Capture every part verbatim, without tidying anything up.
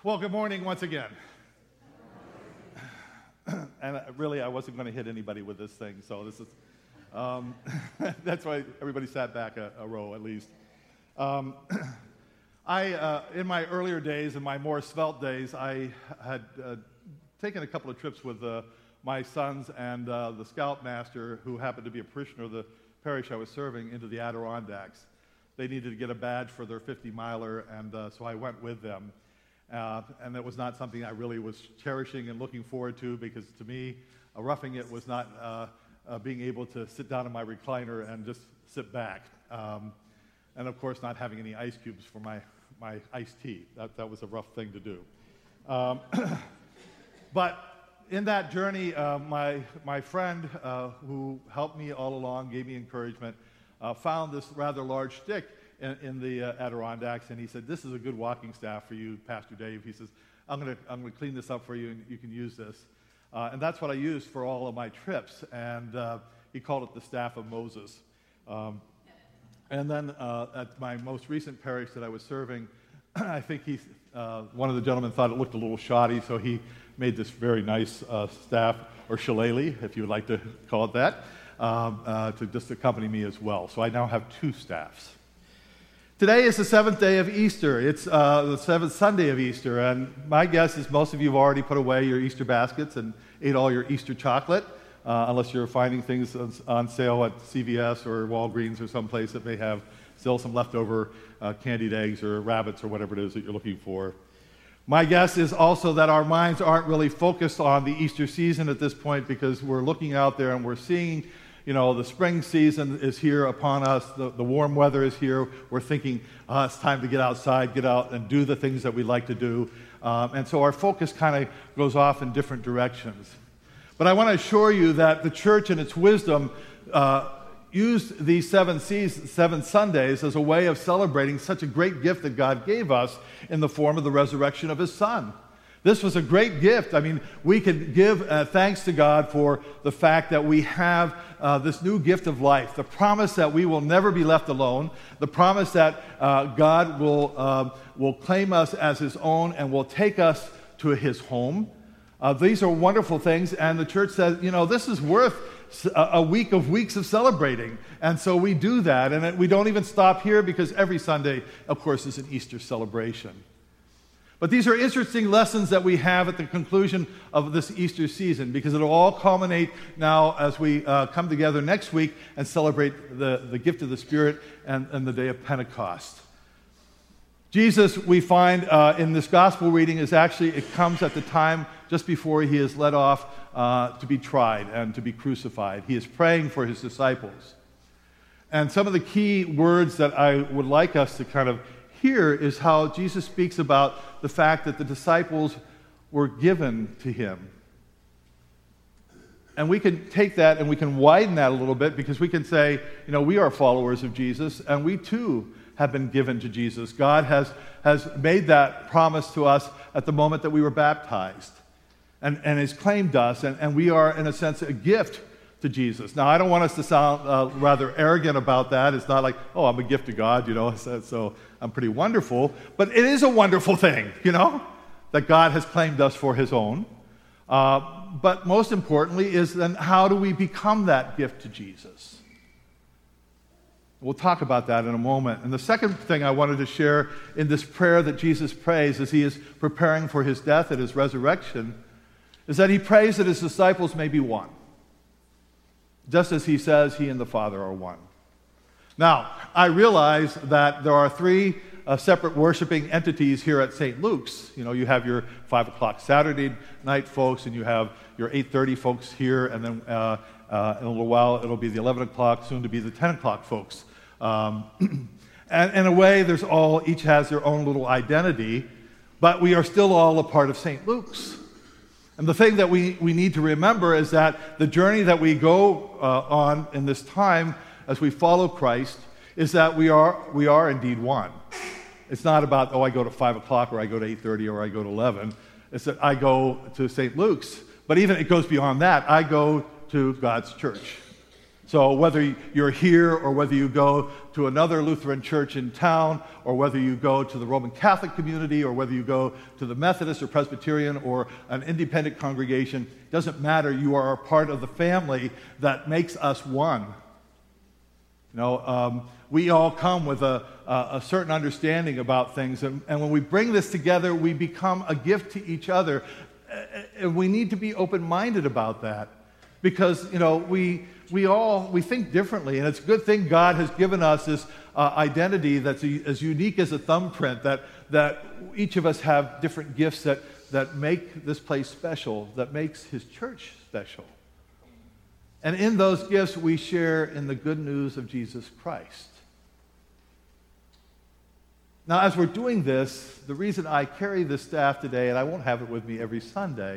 Well, good morning once again. And really, I wasn't going to hit anybody with this thing, so this is, um, that's why everybody sat back a, a row at least. Um, I, uh, in my earlier days, in my more svelte days, I had uh, taken a couple of trips with uh, my sons and uh, the scoutmaster, who happened to be a parishioner of the parish I was serving, into the Adirondacks. They needed to get a badge for their fifty miler, and uh, so I went with them. Uh, and that was not something I really was cherishing and looking forward to, because to me, uh, roughing it was not uh, uh, being able to sit down in my recliner and just sit back. Um, and of course, not having any ice cubes for my, my iced tea. That, that was a rough thing to do. Um, but in that journey, uh, my, my friend uh, who helped me all along, gave me encouragement, uh, found this rather large stick in, in the uh, Adirondacks, and he said, "This is a good walking staff for you, Pastor Dave." He says, I'm going to I'm going to clean this up for you, and you can use this. Uh, and that's what I used for all of my trips, and uh, he called it the Staff of Moses. Um, and then uh, at my most recent parish that I was serving, I think he, uh, one of the gentlemen thought it looked a little shoddy, so he made this very nice uh, staff, or shillelagh, if you would like to call it that, um, uh, to just accompany me as well. So I now have two staffs. Today is the seventh day of Easter. It's uh, the seventh Sunday of Easter, and my guess is most of you have already put away your Easter baskets and ate all your Easter chocolate, uh, unless you're finding things on sale at C V S or Walgreens or someplace that may have still some leftover uh, candied eggs or rabbits or whatever it is that you're looking for. My guess is also that our minds aren't really focused on the Easter season at this point, because we're looking out there and we're seeing, you know, the spring season is here upon us, the, the warm weather is here. We're thinking, oh, it's time to get outside, get out and do the things that we like to do. Um, and so our focus kind of goes off in different directions. But I want to assure you that the church in its wisdom uh, used these seven, seasons, seven Sundays as a way of celebrating such a great gift that God gave us in the form of the resurrection of His Son. This was a great gift. I mean, we can give uh, thanks to God for the fact that we have uh, this new gift of life, the promise that we will never be left alone, the promise that uh, God will, uh, will claim us as His own and will take us to His home. Uh, these are wonderful things, and the church says, you know, this is worth a, a week of weeks of celebrating. And so we do that, and it, we don't even stop here, because every Sunday, of course, is an Easter celebration. But these are interesting lessons that we have at the conclusion of this Easter season, because it'll all culminate now as we uh, come together next week and celebrate the, the gift of the Spirit and, and the day of Pentecost. Jesus, we find uh, in this gospel reading, is actually, it comes at the time just before He is led off uh, to be tried and to be crucified. He is praying for His disciples. And some of the key words that I would like us to kind of here is how Jesus speaks about the fact that the disciples were given to Him. And we can take that and we can widen that a little bit, because we can say, you know, we are followers of Jesus, and we too have been given to Jesus. God has, has made that promise to us at the moment that we were baptized, and, and has claimed us, and, and we are, in a sense, a gift to Jesus. Now, I don't want us to sound uh, rather arrogant about that. It's not like, oh, I'm a gift to God, you know, so, so I'm pretty wonderful. But it is a wonderful thing, you know, that God has claimed us for His own. Uh, but most importantly is then, how do we become that gift to Jesus? We'll talk about that in a moment. And the second thing I wanted to share in this prayer that Jesus prays as He is preparing for His death and His resurrection is that He prays that His disciples may be one, just as He says He and the Father are one. Now, I realize that there are three uh, separate worshiping entities here at Saint Luke's. You know, you have your five o'clock Saturday night folks, and you have your eight thirty folks here, and then uh, uh, in a little while it'll be the eleven o'clock, soon to be the ten o'clock folks. Um, and in a way, there's all, each has their own little identity, but we are still all a part of Saint Luke's. And the thing that we, we need to remember is that the journey that we go uh, on in this time as we follow Christ is that we are we are indeed one. It's not about, oh, I go to five o'clock, or I go to eight thirty, or I go to eleven. It's that I go to Saint Luke's. But even it goes beyond that. I go to God's church. So whether you're here or whether you go to another Lutheran church in town, or whether you go to the Roman Catholic community, or whether you go to the Methodist or Presbyterian or an independent congregation, doesn't matter. You are a part of the family that makes us one. You know, um, we all come with a, a, a certain understanding about things, and, and when we bring this together, we become a gift to each other, and we need to be open-minded about that, because, you know, we... We all, we think differently, and it's a good thing God has given us this uh, identity that's a, as unique as a thumbprint, that, that each of us have different gifts that, that make this place special, that makes His church special. And in those gifts, we share in the good news of Jesus Christ. Now, as we're doing this, the reason I carry this staff today, and I won't have it with me every Sunday,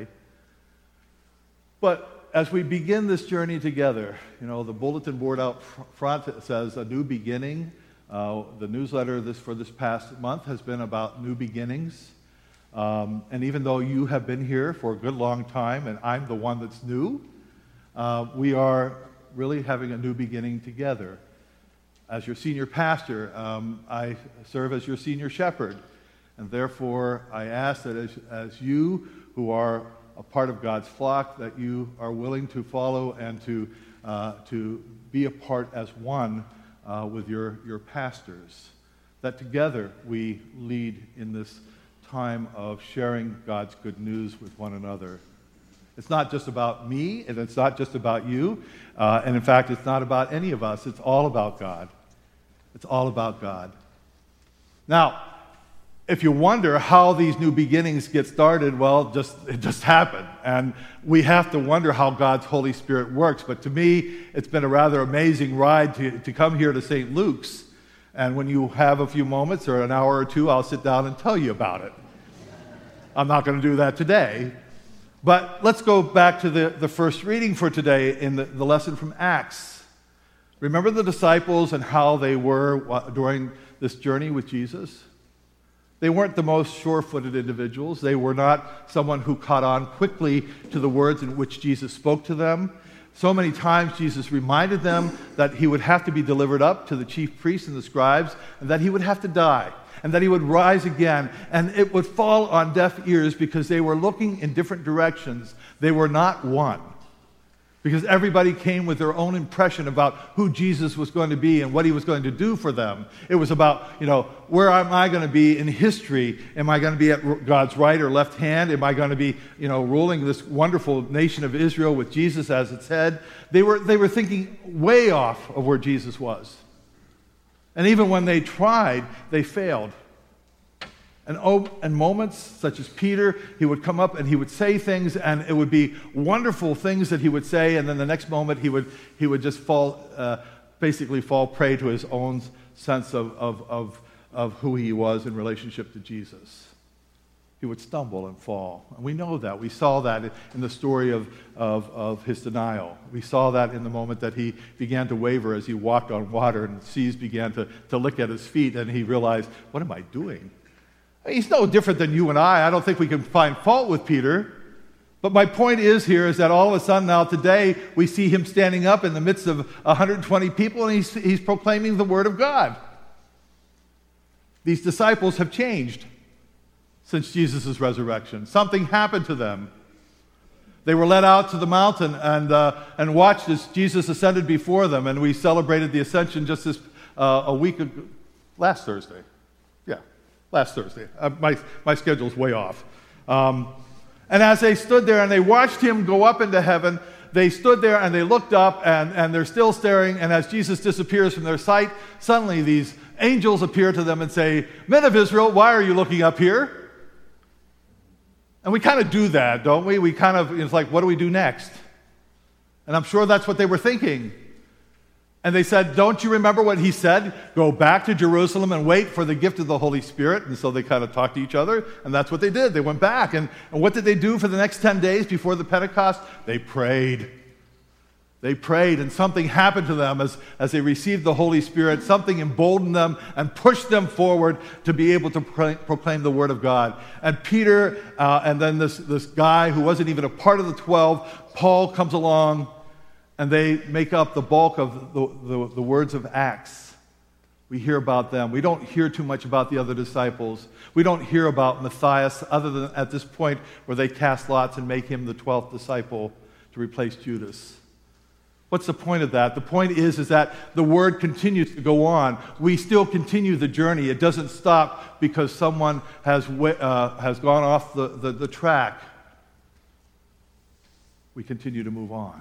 but as we begin this journey together, you know, the bulletin board out front says a new beginning. Uh, the newsletter this for this past month has been about new beginnings. Um, and even though you have been here for a good long time, and I'm the one that's new, uh, we are really having a new beginning together. As your senior pastor, um, I serve as your senior shepherd. And therefore, I ask that as, as you who are a part of God's flock, that you are willing to follow and to uh, to be a part as one uh, with your, your pastors. That together we lead in this time of sharing God's good news with one another. It's not just about me, and it's not just about you, uh, and in fact, it's not about any of us. It's all about God. It's all about God. Now, if you wonder how these new beginnings get started, well, just it just happened. And we have to wonder how God's Holy Spirit works. But to me, it's been a rather amazing ride to, to come here to Saint Luke's. And when you have a few moments or an hour or two, I'll sit down and tell you about it. I'm not going to do that today. But let's go back to the, the first reading for today in the, the lesson from Acts. Remember the disciples and how they were during this journey with Jesus? They weren't the most sure-footed individuals. They were not someone who caught on quickly to the words in which Jesus spoke to them. So many times Jesus reminded them that he would have to be delivered up to the chief priests and the scribes, and that he would have to die, and that he would rise again. And it would fall on deaf ears because they were looking in different directions. They were not one. Because everybody came with their own impression about who Jesus was going to be and what he was going to do for them. It was about, you know, where am I going to be in history? Am I going to be at God's right or left hand? Am I going to be, you know, ruling this wonderful nation of Israel with Jesus as its head? They were, they were thinking way off of where Jesus was. And even when they tried, they failed. And, oh, and moments such as Peter, he would come up and he would say things, and it would be wonderful things that he would say, and then the next moment he would he would just fall, uh, basically fall prey to his own sense of, of, of, of who he was in relationship to Jesus. He would stumble and fall. And we know that. We saw that in the story of, of, of his denial. We saw that in the moment that he began to waver as he walked on water, and the seas began to, to lick at his feet, and he realized, what am I doing? He's no different than you and I. I don't think we can find fault with Peter. But my point is here is that all of a sudden now today we see him standing up in the midst of one hundred twenty people, and he's, he's proclaiming the word of God. These disciples have changed since Jesus' resurrection. Something happened to them. They were led out to the mountain and, uh, and watched as Jesus ascended before them, and we celebrated the ascension just this uh, a week ago, last Thursday. Yeah. Last Thursday. Uh, my, my schedule's way off. Um, and as they stood there and they watched him go up into heaven, they stood there and they looked up, and, and they're still staring, and as Jesus disappears from their sight, suddenly these angels appear to them and say, "Men of Israel, why are you looking up here?" And we kind of do that, don't we? We kind of, it's like, what do we do next? And I'm sure that's what they were thinking. And they said, "Don't you remember what he said? Go back to Jerusalem and wait for the gift of the Holy Spirit." And so they kind of talked to each other, and that's what they did. They went back. And, and what did they do for the next ten days before the Pentecost? They prayed. They prayed, and something happened to them as, as they received the Holy Spirit. Something emboldened them and pushed them forward to be able to pro- proclaim the Word of God. And Peter, uh, and then this, this guy who wasn't even a part of the twelve, Paul, comes along. And they make up the bulk of the, the, the words of Acts. We hear about them. We don't hear too much about the other disciples. We don't hear about Matthias other than at this point where they cast lots and make him the twelfth disciple to replace Judas. What's the point of that? The point is, is that the word continues to go on. We still continue the journey. It doesn't stop because someone has, uh, has gone off the, the, the track. We continue to move on.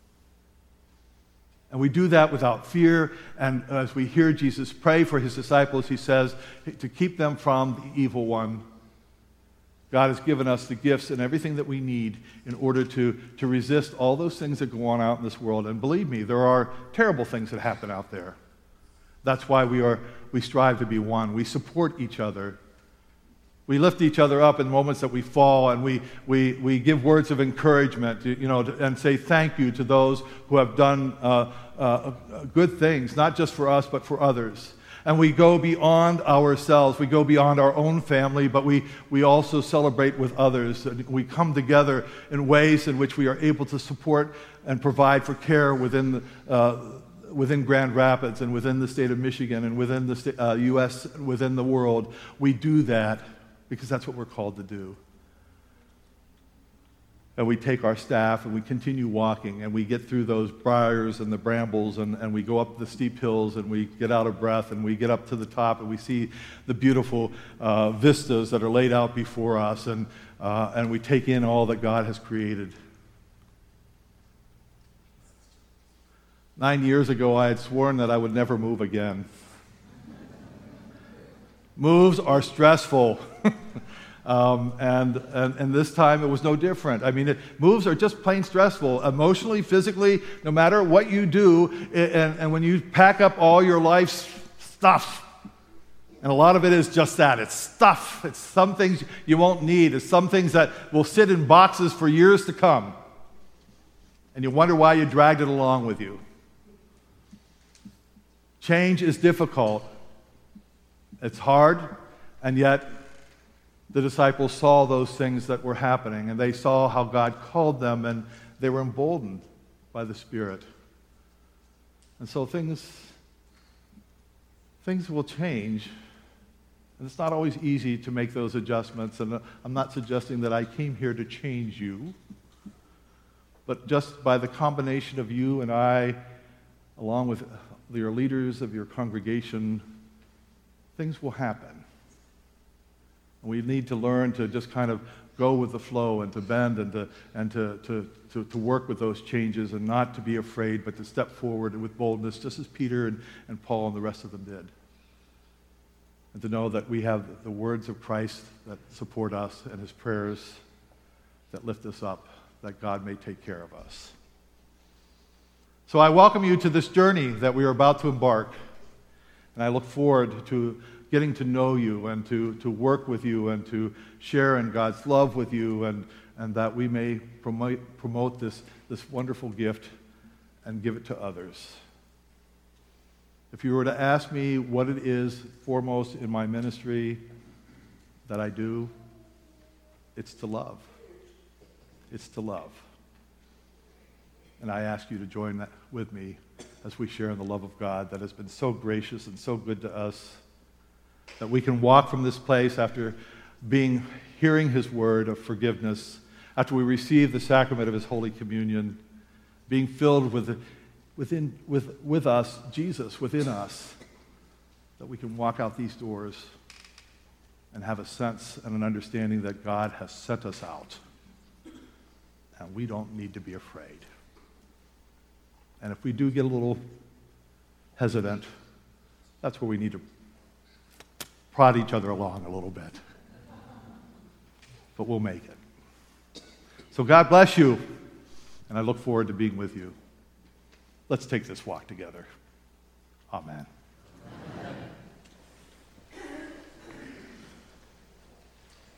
And we do that without fear. And as we hear Jesus pray for his disciples, he says to keep them from the evil one. God has given us the gifts and everything that we need in order to, to resist all those things that go on out in this world. And believe me, there are terrible things that happen out there. That's why we are we strive to be one. We support each other. We lift each other up in moments that we fall, and we, we, we give words of encouragement, you know, and say thank you to those who have done uh, uh, good things, not just for us, but for others. And we go beyond ourselves. We go beyond our own family, but we, we also celebrate with others. We come together in ways in which we are able to support and provide for care within the, uh, within Grand Rapids and within the state of Michigan and within the sta- uh, U S, within the world. We do that because that's what we're called to do. And we take our staff and we continue walking and we get through those briars and the brambles and, and we go up the steep hills and we get out of breath and we get up to the top and we see the beautiful uh, vistas that are laid out before us and, uh, and we take in all that God has created. Nine years ago, I had sworn that I would never move again. Moves are stressful. Um, and, and, and this time it was no different. I mean, it, moves are just plain stressful, emotionally, physically, no matter what you do. It, and, and when you pack up all your life's stuff, and a lot of it is just that. It's stuff. It's some things you won't need. It's some things that will sit in boxes for years to come. And you wonder why you dragged it along with you. Change is difficult. It's hard, and yet the disciples saw those things that were happening, and they saw how God called them, and they were emboldened by the Spirit. And so things, things will change, and it's not always easy to make those adjustments, and I'm not suggesting that I came here to change you, but just by the combination of you and I, along with your leaders of your congregation, things will happen. We need to learn to just kind of go with the flow and to bend and to and to, to, to, to work with those changes and not to be afraid, but to step forward with boldness, just as Peter and, and Paul and the rest of them did. And to know that we have the words of Christ that support us and his prayers that lift us up, that God may take care of us. So I welcome you to this journey that we are about to embark, and I look forward to getting to know you and to, to work with you and to share in God's love with you, and, and that we may promote, promote this, this wonderful gift and give it to others. If you were to ask me what it is foremost in my ministry that I do, it's to love. It's to love. And I ask you to join that with me as we share in the love of God that has been so gracious and so good to us, that we can walk from this place after being hearing his word of forgiveness, after we receive the sacrament of his Holy Communion, being filled with, within, with, with us, Jesus within us, that we can walk out these doors and have a sense and an understanding that God has sent us out, and we don't need to be afraid. And if we do get a little hesitant, that's where we need to prod each other along a little bit. But we'll make it. So God bless you, and I look forward to being with you. Let's take this walk together. Amen.